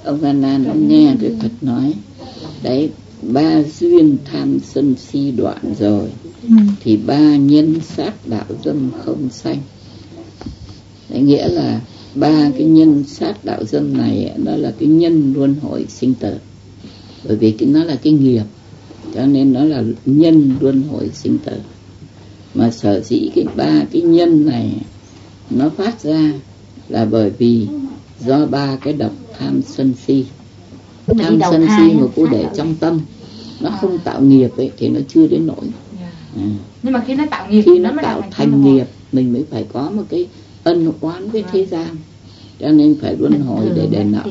ông A Nan ông nghe Đức Phật nói đấy, 3 duyên tham sân si đoạn rồi thì 3 nhân sát đạo dâm không sanh. Đấy nghĩa là 3 cái nhân sát đạo dâm này nó là cái nhân luân hồi sinh tử, bởi vì nó là cái nghiệp, cho nên nó là nhân luân hồi sinh tử. Mà sở dĩ cái 3 cái nhân này nó phát ra là bởi vì do 3 cái độc tham sân si. Tham sân si mà cô để trong tâm, nó không tạo nghiệp ấy thì nó chưa đến nỗi. Nhưng mà khi nó tạo nghiệp, khi nó tạo thành nghiệp, mình mới phải có một cái ân oán với thế gian, cho nên phải luân hồi để đền nợ.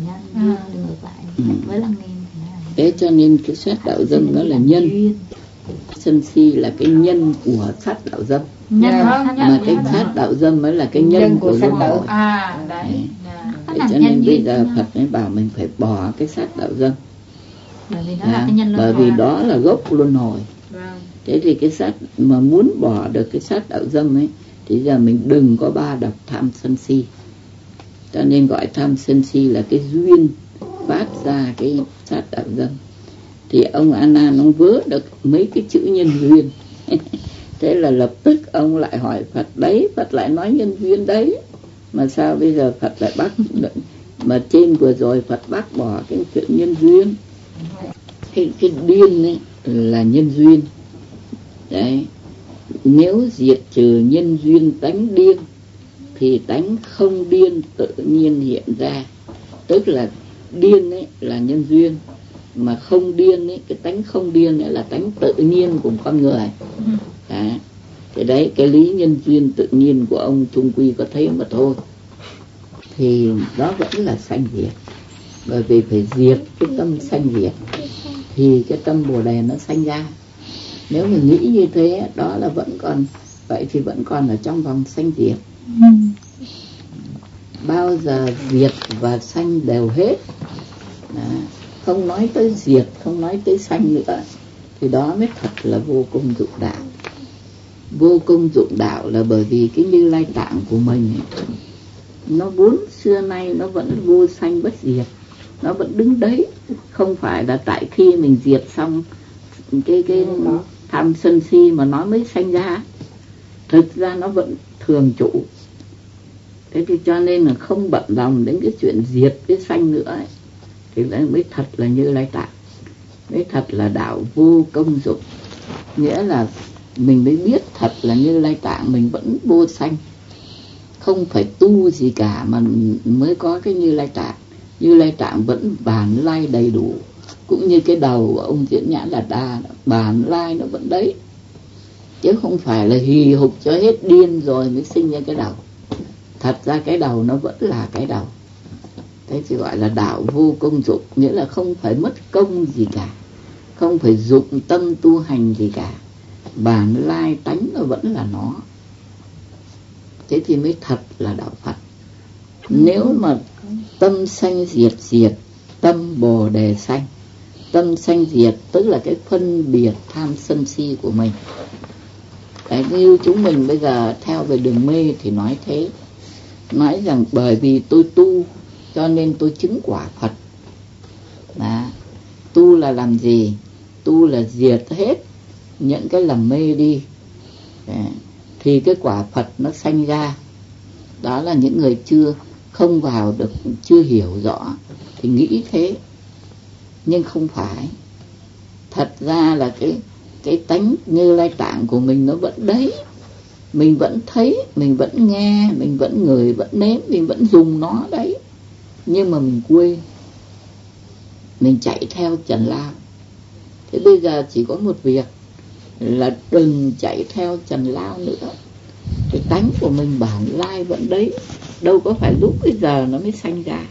Thế cho nên cái sát đạo dâm nó là nhân, sân si là cái nhân của sát đạo dâm, mà cái sát đạo dâm mới là cái nhân của luân hồi. Thế cho nên bây giờ Phật mới bảo mình phải bỏ cái sát đạo dâm, bởi vì đó là gốc luân hồi. Thế thì cái sát mà muốn bỏ được cái sát đạo dâm ấy thì giờ mình đừng có 3 độc tham sân si. Cho nên gọi tham sân si là cái duyên phát ra cái sát đạo dâm. Thì ông A Nan ông vớ được mấy cái chữ nhân duyên. Thế là lập tức ông lại hỏi Phật, đấy Phật lại nói nhân duyên đấy, mà sao bây giờ Phật lại bắt, mà trên vừa rồi Phật bác bỏ cái chuyện nhân duyên. Cái điên ấy là nhân duyên. Đấy, nếu diệt trừ nhân duyên tánh điên thì tánh không điên tự nhiên hiện ra. Tức là điên ấy là nhân duyên, mà không điên ấy, cái tánh không điên ấy là tánh tự nhiên của con người. Đấy. Thì đấy, cái lý nhân duyên tự nhiên của ông chung quy có thế mà thôi. Thì đó vẫn là sanh diệt, bởi vì phải diệt cái tâm sanh diệt thì cái tâm Bồ Đề nó sanh ra. Nếu mình nghĩ như thế, đó là vẫn còn, vậy thì vẫn còn ở trong vòng sanh diệt. Bao giờ diệt và sanh đều hết. Đó. Không nói tới diệt, không nói tới sanh nữa, thì đó mới thật là vô công dụng đạo. Vô công dụng đạo là bởi vì cái Như Lai Tạng của mình ấy, nó vốn xưa nay nó vẫn vô sanh bất diệt, nó vẫn đứng đấy. Không phải là tại khi mình diệt xong cái tham sân si mà nó mới sanh ra. Thực ra nó vẫn thường trụ. Thế thì cho nên là không bận lòng đến cái chuyện diệt cái sanh nữa ấy. Thì mới thật là Như Lai Tạng, mới thật là đạo vô công dụng. Nghĩa là mình mới biết thật là Như Lai Tạng mình vẫn vô sanh, không phải tu gì cả mà mới có cái Như Lai Tạng. Như Lai Tạng vẫn bản lai đầy đủ, cũng như cái đầu của ông Diễn Nhãn Đạt Đa, bản lai nó vẫn đấy, chứ không phải là hì hục cho hết điên rồi mới sinh ra cái đầu. Thật ra cái đầu nó vẫn là cái đầu. Thế thì gọi là đạo vô công dụng, nghĩa là không phải mất công gì cả, không phải dụng tâm tu hành gì cả, bản lai tánh nó vẫn là nó. Thế thì mới thật là đạo Phật. Nếu mà tâm sanh diệt diệt, tâm Bồ Đề sanh. Tâm sanh diệt tức là cái phân biệt tham sân si của mình. Đấy, như chúng mình bây giờ theo về đường mê thì nói thế, nói rằng bởi vì tôi tu cho nên tôi chứng quả Phật. Đó. Tu là làm gì? Tu là diệt hết những cái lầm mê đi. Đó. Thì cái quả Phật nó sanh ra. Đó là những người không vào được, chưa hiểu rõ thì nghĩ thế, nhưng không phải. Thật ra là cái tánh Như Lai Tạng của mình nó vẫn đấy, mình vẫn thấy, mình vẫn nghe, mình vẫn ngửi, vẫn nếm, mình vẫn dùng nó đấy, nhưng mà mình quên, mình chạy theo trần lao. Thế bây giờ chỉ có một việc là đừng chạy theo trần lao nữa. Cái tánh của mình bản lai vẫn đấy, đâu có phải lúc bây giờ nó mới sanh ra.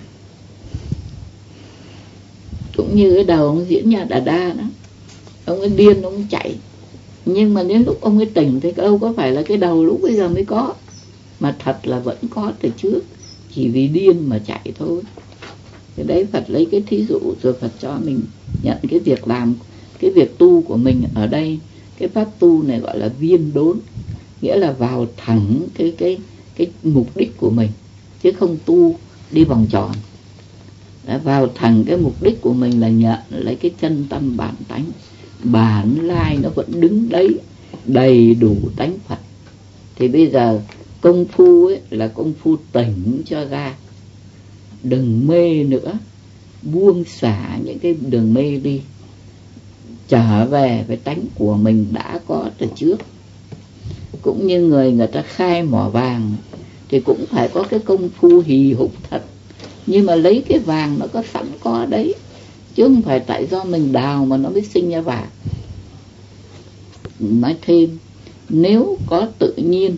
Cũng như cái đầu ông Diễn Nhãn Đạt Đa đó, ông ấy điên, ông ấy chạy, nhưng mà đến lúc ông ấy tỉnh thì đâu có phải là cái đầu lúc bây giờ mới có, mà thật là vẫn có từ trước, chỉ vì điên mà chạy thôi. Cái đấy Phật lấy cái thí dụ rồi Phật cho mình nhận cái việc làm, cái việc tu của mình ở đây. Cái pháp tu này gọi là viên đốn, nghĩa là vào thẳng cái mục đích của mình, chứ không tu đi vòng tròn. đã vào thẳng cái mục đích của mình là nhận lấy cái chân tâm bản tánh, bản lai nó vẫn đứng đấy đầy đủ tánh Phật. Thì bây giờ công phu ấy là công phu tỉnh cho ra, đừng mê nữa, buông xả những cái đường mê đi, trở về với tánh của mình đã có từ trước. Cũng như người ta khai mỏ vàng thì cũng phải có cái công phu hì hục thật, nhưng mà lấy cái vàng nó có sẵn có đấy, chứ không phải tại do mình đào mà nó mới sinh ra vàng. Nói thêm, nếu có tự nhiên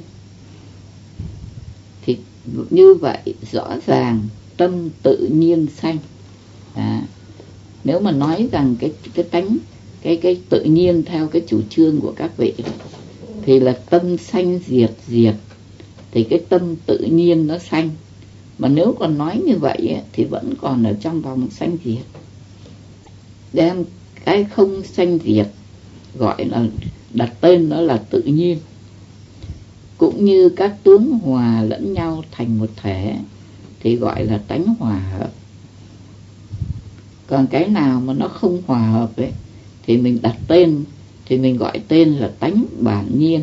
thì như vậy rõ ràng tâm tự nhiên sanh. Nếu mà nói rằng cái tánh cái tự nhiên theo cái chủ trương của các vị thì là tâm sanh diệt diệt, thì cái tâm tự nhiên nó sanh. Mà nếu còn nói như vậy ấy, thì vẫn còn ở trong vòng sanh diệt. Đem cái không sanh diệt gọi là đặt tên nó là tự nhiên. Cũng như các tướng hòa lẫn nhau thành một thể thì gọi là tánh hòa hợp. Còn cái nào mà nó không hòa hợp ấy thì mình đặt tên, thì mình gọi tên là tánh bản nhiên.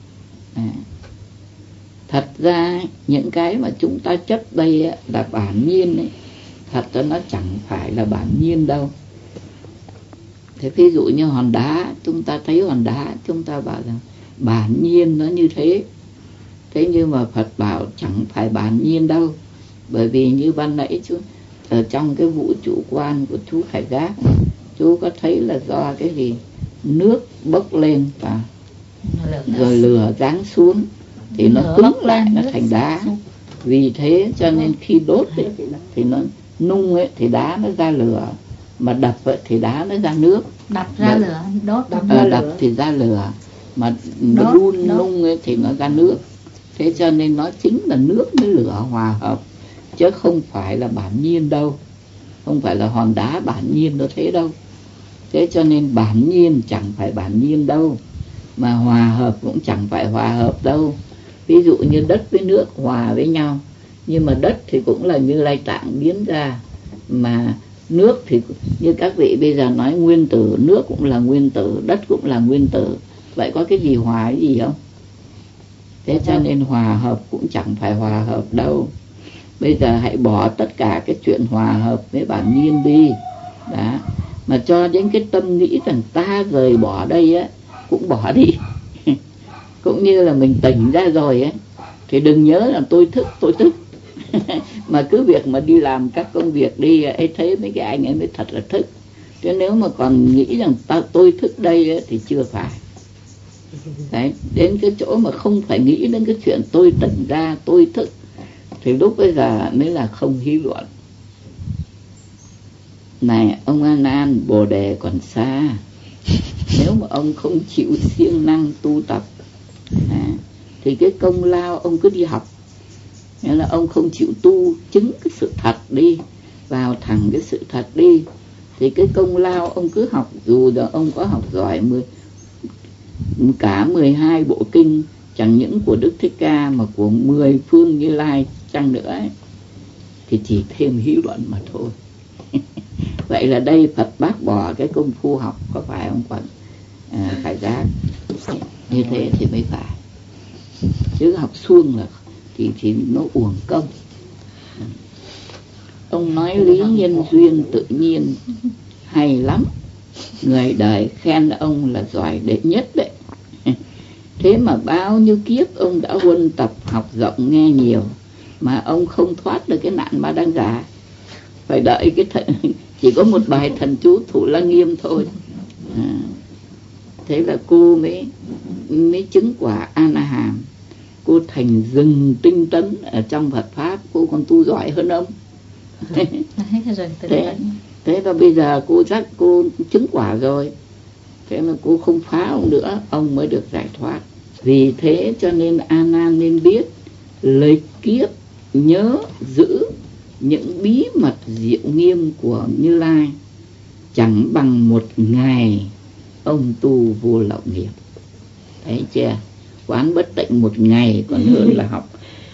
Thật ra những cái mà chúng ta chấp đây là bản nhiên ấy, thật ra nó chẳng phải là bản nhiên đâu. Thế ví dụ như hòn đá, chúng ta thấy hòn đá, chúng ta bảo rằng bản nhiên nó như thế. Thế nhưng mà Phật bảo chẳng phải bản nhiên đâu. Bởi vì như ban nãy chú ở trong cái vũ trụ quan của chú Khải Giác, chú có thấy là do cái gì? Nước bốc lên và rồi lửa giáng xuống thì nó cứng lại, nó thành đá. Vì thế cho nên khi đốt ấy, thì nó nung ấy, thì đá nó ra lửa, mà đập ấy, thì đá nó ra nước. Đập ra lửa, đốt đập thì ra lửa, mà đun nung ấy, thì nó ra nước. Thế cho nên nó chính là nước với lửa hòa hợp, chứ không phải là bản nhiên đâu. Không phải là hòn đá bản nhiên nó thế đâu. Thế cho nên bản nhiên chẳng phải bản nhiên đâu, mà hòa hợp cũng chẳng phải hòa hợp đâu. Ví dụ như đất với nước hòa với nhau, nhưng mà đất thì cũng là Như Lai Tạng biến ra, mà nước thì như các vị bây giờ nói nguyên tử, nước cũng là nguyên tử, đất cũng là nguyên tử. Vậy có cái gì hòa cái gì không? Thế cho nên hòa hợp cũng chẳng phải hòa hợp đâu. Bây giờ hãy bỏ tất cả cái chuyện hòa hợp với bản nhiên đi. Đó. Mà cho đến cái tâm nghĩ rằng ta rời bỏ đây á, cũng bỏ đi. Cũng như là mình tỉnh ra rồi ấy, thì đừng nhớ là tôi thức. Mà cứ việc mà đi làm các công việc đi ấy, thấy mấy cái anh ấy mới thật là thức. Chứ nếu mà còn nghĩ rằng tôi thức đây ấy, thì chưa phải. Đấy, đến cái chỗ mà không phải nghĩ đến cái chuyện tôi tỉnh ra, tôi thức, thì lúc bây giờ mới là không hí luận. Này ông A Nan, Bồ Đề còn xa. Nếu mà ông không chịu siêng năng tu tập thì cái công lao ông cứ đi học. Nghĩa là ông không chịu tu chứng cái sự thật đi, vào thẳng cái sự thật đi, thì cái công lao ông cứ học. Dù là ông có học giỏi cả 12 bộ kinh, chẳng những của Đức Thích Ca mà của 10 phương Như Lai chăng nữa ấy, thì chỉ thêm hí luận mà thôi. Vậy là đây Phật bác bỏ cái công phu học, có phải không Quận Khải Giác? Như thế thì mới phải. Chứ học suông là thì nó uổng công. Ông nói lý nhân duyên tự nhiên hay lắm. Người đời khen ông là giỏi đệ nhất đấy. Thế mà bao nhiêu kiếp ông đã huân tập học rộng nghe nhiều, mà ông không thoát được cái nạn Ma Đăng Giả. Phải đợi chỉ có một bài thần chú Thủ Lăng Nghiêm thôi. Thế là cô mới chứng quả A-na-hàm. Cô thành rừng tinh tấn ở trong Phật Pháp, cô còn tu giỏi hơn ông. Thế là bây giờ cô chứng quả rồi. Thế mà cô không phá ông nữa, ông mới được giải thoát. Vì thế cho nên A Nan nên biết lịch kiếp, nhớ giữ những bí mật diệu nghiêm của Như Lai, chẳng bằng một ngày ông tu vô lậu nghiệp. Thấy chưa? Quán bất tịnh một ngày còn hơn là học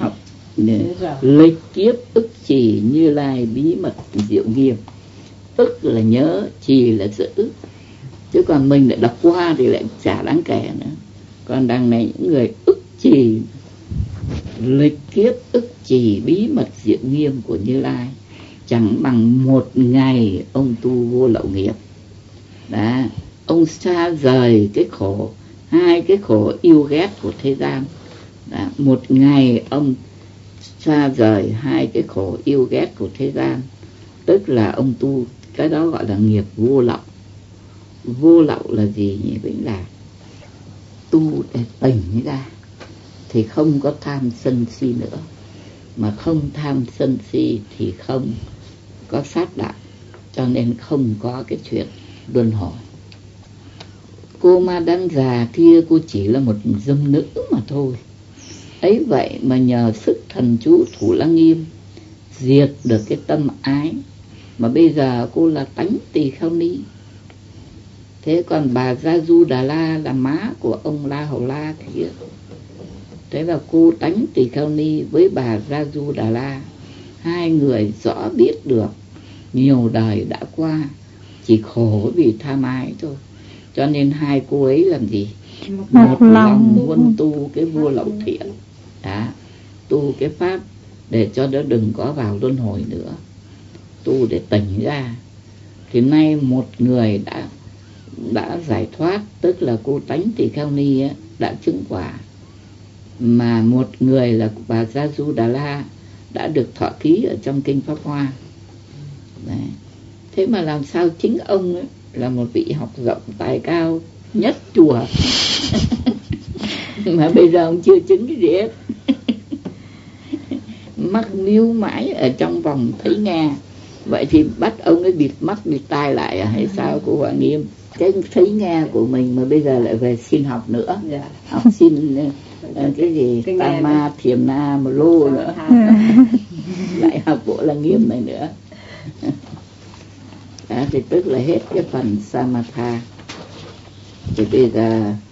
lịch kiếp ức trì Như Lai bí mật diệu nghiêm. Ức là nhớ, trì là giữ, chứ còn mình lại đọc qua thì lại chả đáng kể nữa. Còn đằng này những người ức trì lịch kiếp ức trì bí mật diệu nghiêm của Như Lai, chẳng bằng một ngày ông tu vô lậu nghiệp. Đó, ông xa rời cái khổ, hai cái khổ yêu ghét của thế gian. Đó, một ngày ông xa rời hai cái khổ yêu ghét của thế gian, tức là ông tu, cái đó gọi là nghiệp vô lậu. Vô lậu là gì nhỉ? Vĩnh là tu để tỉnh ra thì không có tham sân si nữa, mà không tham sân si thì không có sát đạo, cho nên không có cái chuyện luân hồi. Cô Ma Đăng già kia cô chỉ là một dâm nữ mà thôi, ấy vậy mà nhờ sức thần chú Thủ Lăng Nghiêm diệt được cái tâm ái, mà bây giờ cô là tánh Tỳ Kheo Ni. Thế còn bà Gia Du Đà La là má của ông La Hầu La kia. Thế là cô tánh Tỳ Kheo Ni với bà Gia Du Đà La, hai người rõ biết được nhiều đời đã qua, chỉ khổ vì tham ái thôi. Cho nên hai cô ấy làm gì? Một lòng huân tu cái vô lậu thiện. Đó, tu cái pháp để cho nó đừng có vào luân hồi nữa, tu để tỉnh ra. Thì nay một người đã giải thoát, tức là cô tánh Tỳ Kheo Ni ấy, đã chứng quả, mà một người là bà Gia Du Đà La đã được thọ ký ở trong kinh Pháp Hoa. Đấy. Thế mà làm sao chính ông ấy là một vị học rộng tài cao nhất chùa mà bây giờ ông chưa chứng cái gì hết. Mắc níu mãi ở trong vòng thấy nghe. Vậy thì bắt ông ấy bịt mắt bịt tai lại à, hay sao cô Hoàng Nghiêm? Cái thấy nghe của mình mà bây giờ lại về xin học nữa. Học xin cái gì Tam Ma Thiềm Na mà lô nữa. Lại học bộ là Nghiêm này nữa. Đó, thì tức là hết cái phần Samatha. Thì bây giờ